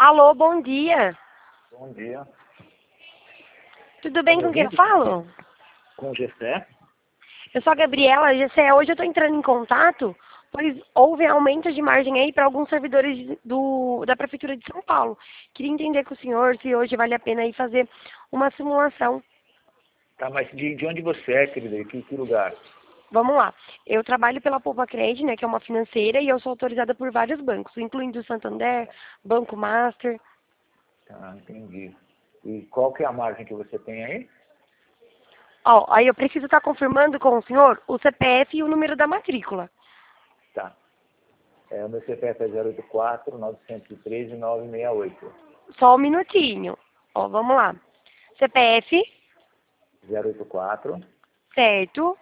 Alô, bom dia. Bom dia. Tudo bem com quem eu falo? Com o Gessé? Eu sou a Gabriela. Gessé, hoje eu estou entrando em contato, pois houve aumento de margem aí para alguns servidores da Prefeitura de São Paulo. Queria entender com o senhor se hoje vale a pena aí fazer uma simulação. Tá, mas de onde você é, querida? Que lugar? Vamos lá. Eu trabalho pela Poupa Cred, né, que é uma financeira, e eu sou autorizada por vários bancos, incluindo o Santander, Banco Master. Tá, entendi. E qual que é a margem que você tem aí? Ó, aí eu preciso estar confirmando com o senhor o CPF e o número da matrícula. Tá. O meu CPF é 084-913-968. Só um minutinho. Ó, vamos lá. CPF, 084 certo,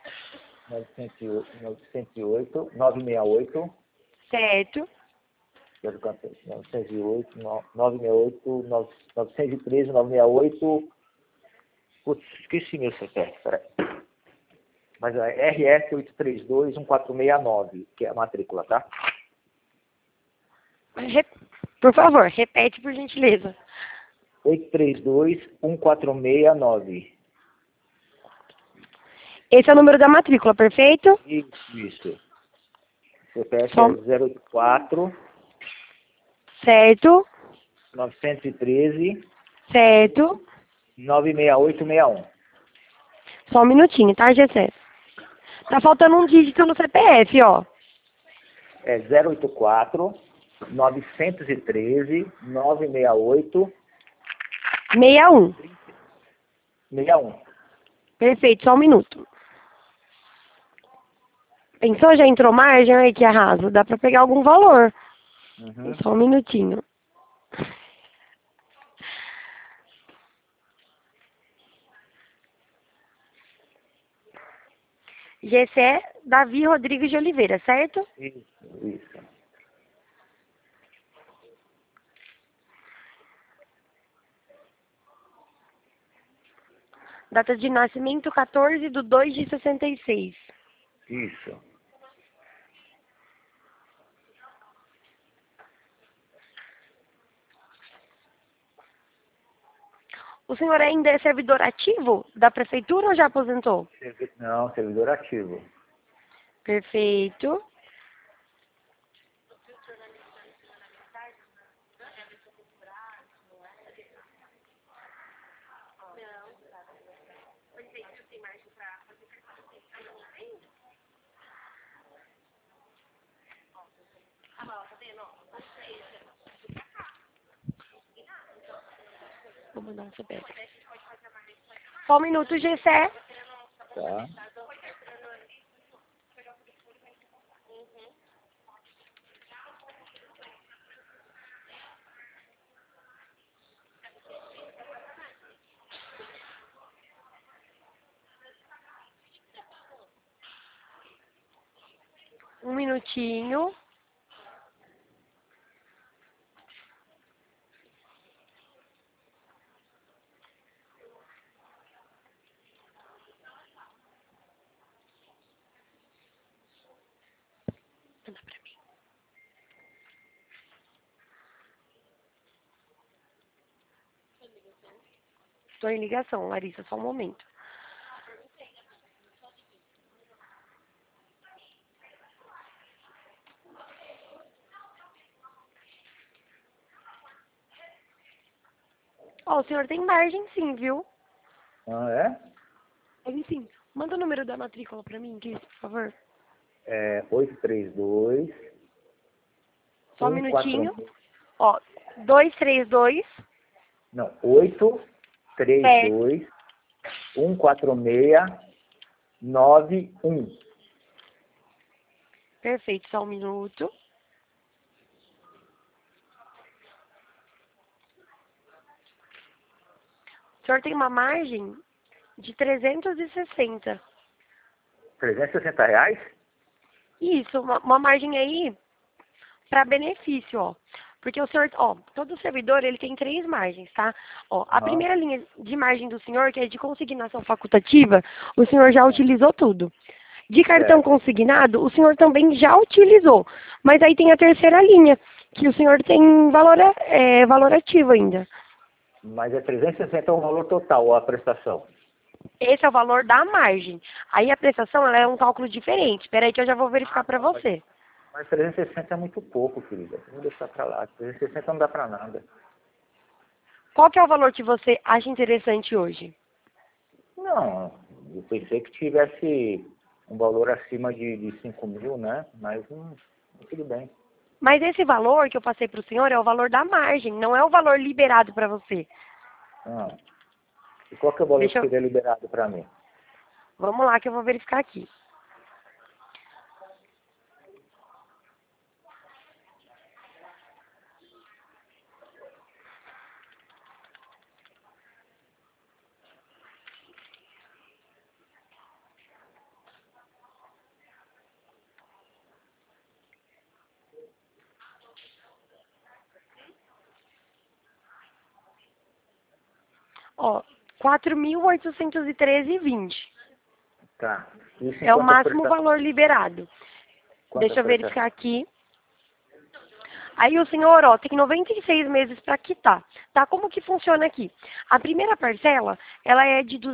908 968 certo. 908 968 913 968. Putz, esqueci meu CPF, peraí. Mas é RS 832-1469, que é a matrícula, tá? Por favor, repete por gentileza. 832-1469. Esse é o número da matrícula, perfeito? Isso. CPF Só... é 084 Certo, 913 certo. 96861. Só um minutinho, tá, Gessé? Tá faltando um dígito no CPF, ó. É 084 913 968 61. 61. Perfeito, só um minuto. Pensou? Já entrou margem aí que arraso? Dá pra pegar algum valor. Uhum. Só um minutinho. Gessé Davi Rodrigues de Oliveira, certo? Isso. Data de nascimento 14/2/66. Isso. O senhor ainda é servidor ativo da prefeitura ou já aposentou? Não, servidor ativo. Perfeito. Vou mandar um CPF. Só um minuto, Gessé. Tá. Um minutinho. Manda pra mim. Estou em ligação, Larissa, só um momento. Ó, o senhor tem margem sim, viu? Ah, é? Ele sim. Manda o número da matrícula pra mim, por favor. É 832 Só um 146. minutinho. Ó, 232. Não, 832 146 91. Perfeito, só um minuto. O senhor tem uma margem de 360. R$ 360? Isso, uma margem aí para benefício, ó. Porque o senhor, ó, todo servidor, ele tem 3 margens, tá? Ó, a Aham. primeira linha de margem do senhor, que é de consignação facultativa, o senhor já utilizou tudo. De cartão Certo. consignado, o senhor também já utilizou. Mas aí tem a terceira linha, que o senhor tem valor ativo ainda. Mas é 360 é o valor total, ou a prestação? Esse é o valor da margem. Aí a prestação ela é um cálculo diferente. Espera aí que eu já vou verificar para você. Mas 360 é muito pouco, querida. Vamos deixar para lá. 360 não dá para nada. Qual que é o valor que você acha interessante hoje? Não, eu pensei que tivesse um valor acima de 5 mil, né? Mas tudo bem. Mas esse valor que eu passei para o senhor é o valor da margem, não é o valor liberado para você. Ah, e qual que é o valor que Deixa eu... seria liberado para mim? Vamos lá que eu vou verificar aqui. Ó, 4.813,20. Tá. Isso em É o quantas máximo prestações? valor liberado. Quantas Deixa eu prestações? verificar aqui. Aí o senhor, ó, tem 96 meses para quitar, tá? Como que funciona aqui? A primeira parcela, ela é de R$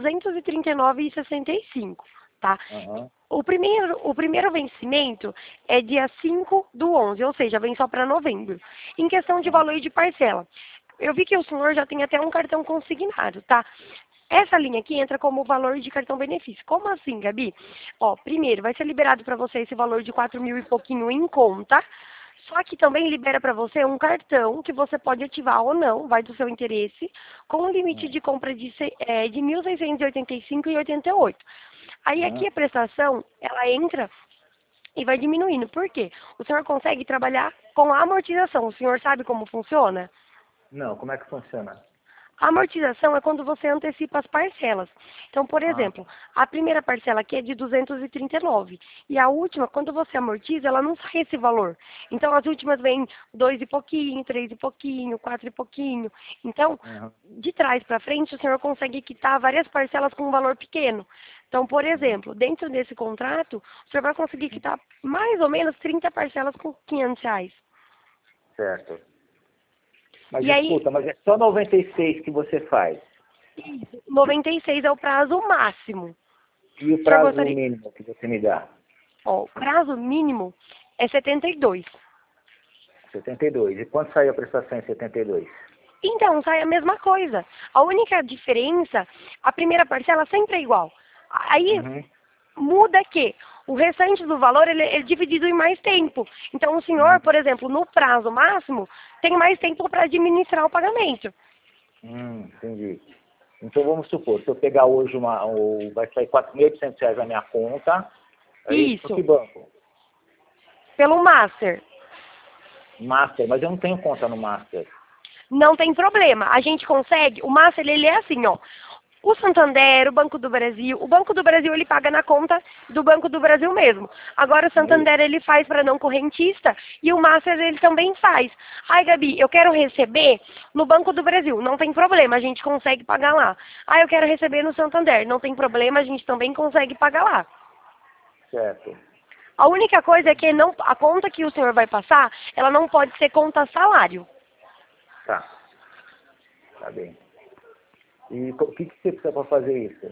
239,65, tá? Aham. O primeiro vencimento é dia 5/11, ou seja, vem só para novembro. Em questão de Aham. valor e de parcela, eu vi que o senhor já tem até um cartão consignado, tá? Essa linha aqui entra como valor de cartão benefício. Como assim, Gabi? Ó, primeiro, vai ser liberado para você esse valor de 4 mil e pouquinho em conta, só que também libera para você um cartão que você pode ativar ou não, vai do seu interesse, com um limite de compra de R$ 1.685,88. Aí aqui Aham. a prestação, ela entra e vai diminuindo. Por quê? O senhor consegue trabalhar com a amortização. O senhor sabe como funciona? Não, como é que funciona? A amortização é quando você antecipa as parcelas. Então, por Ah, exemplo, a primeira parcela aqui é de 239 e a última, quando você amortiza, ela não sai esse valor. Então, as últimas vêm 2 e pouquinho, 3 e pouquinho, 4 e pouquinho. Então, aham. de trás para frente, o senhor consegue quitar várias parcelas com um valor pequeno. Então, por Aham. exemplo, dentro desse contrato, o senhor vai conseguir quitar mais ou menos 30 parcelas com R$ 500. Certo. Mas E aí, escuta, mas é só 96 que você faz. 96 é o prazo máximo. E o O senhor prazo gostaria... mínimo que você me dá? Ó, o prazo mínimo é 72. 72. E quanto saiu a prestação em 72? Então, sai a mesma coisa. A única diferença, a primeira parcela sempre é igual. Aí Uhum. muda que o restante do valor ele é dividido em mais tempo. Então, o senhor, Uhum. por exemplo, no prazo máximo, tem mais tempo para administrar o pagamento. Entendi. Então vamos supor, se eu pegar hoje vai sair R$ 4.800 na minha conta, aí para que Isso, banco? pelo Master. Master, mas eu não tenho conta no Master. Não tem problema. A gente consegue. O Master, ele é assim, ó. O Santander, o Banco do Brasil ele paga na conta do Banco do Brasil mesmo. Agora o Não é isso? Santander ele faz para não correntista e o Master ele também faz. Ai, Gabi, eu quero receber no Banco do Brasil, não tem problema, a gente consegue pagar lá. Ah, eu quero receber no Santander, não tem problema, a gente também consegue pagar lá. Certo. A única coisa é que não, a conta que o senhor vai passar, ela não pode ser conta salário. Tá. Tá bem. E o que você precisa para fazer isso?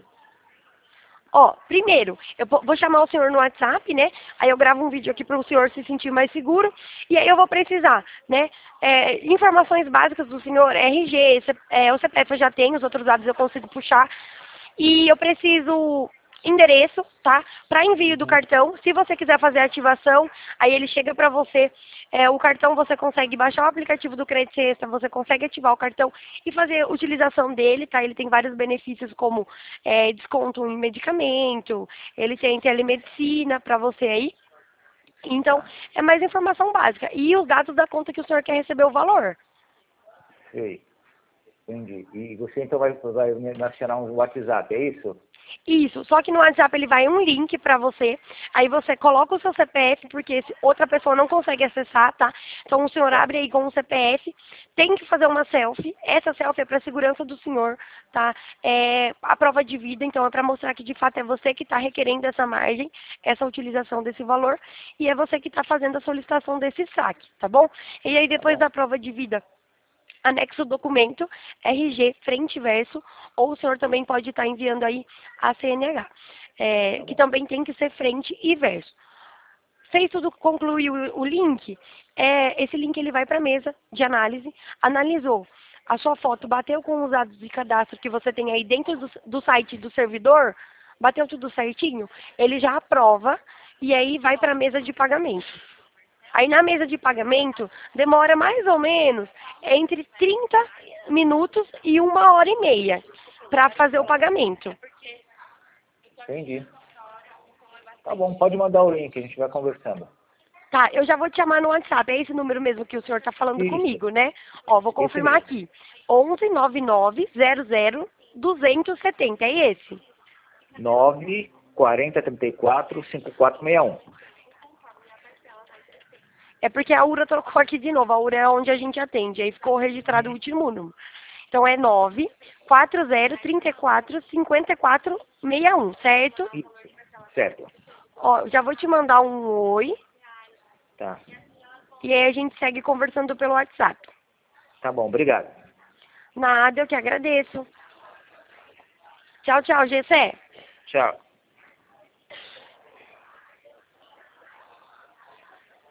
Ó, primeiro, eu vou chamar o senhor no WhatsApp, né? Aí eu gravo um vídeo aqui para o senhor se sentir mais seguro. E aí eu vou precisar, né? Informações básicas do senhor, RG, o CPF eu já tenho, os outros dados eu consigo puxar. E eu preciso endereço, tá? Para envio do Uhum. cartão. Se você quiser fazer a ativação, aí ele chega para você. O cartão você consegue baixar o aplicativo do Crédito Extra, você consegue ativar o cartão e fazer a utilização dele, tá? Ele tem vários benefícios como desconto em medicamento, ele tem telemedicina para você aí. Então, Tá. é mais informação básica. E os dados da conta que o senhor quer receber o valor. Sei. Entendi. E você então vai me acionar um WhatsApp, é isso? Isso, só que no WhatsApp ele vai um link para você, aí você coloca o seu CPF, porque outra pessoa não consegue acessar, tá? Então o senhor abre aí com o CPF, tem que fazer uma selfie, essa selfie é para segurança do senhor, tá? É a prova de vida, então é para mostrar que de fato é você que está requerendo essa margem, essa utilização desse valor, e é você que está fazendo a solicitação desse saque, tá bom? E aí Tá depois bom. da prova de vida, anexo o documento, RG, frente e verso, ou o senhor também pode estar enviando aí a CNH, Tá que bom. também tem que ser frente e verso. Fez tudo, concluiu o link, esse link ele vai para a mesa de análise, analisou a sua foto, bateu com os dados de cadastro que você tem aí dentro do site do servidor, bateu tudo certinho, ele já aprova e aí vai para a mesa de pagamento. Aí na mesa de pagamento demora mais ou menos entre 30 minutos e 1 hora e meia para fazer o pagamento. Entendi. Tá bom, pode mandar o link, a gente vai conversando. Tá, eu já vou te chamar no WhatsApp. É esse número mesmo que o senhor está falando Isso, comigo, né? Ó, vou esse confirmar mesmo. aqui. 11 99 00 270. É esse? 94034-5461. É porque a URA trocou aqui de novo. A URA é onde a gente atende. Aí ficou registrado o último número. Então é 94034-5461, certo? Isso, certo. Ó, já vou te mandar um oi. Tá. E aí a gente segue conversando pelo WhatsApp. Tá bom, obrigado. Nada, eu que agradeço. Tchau, tchau, Gessé. Tchau.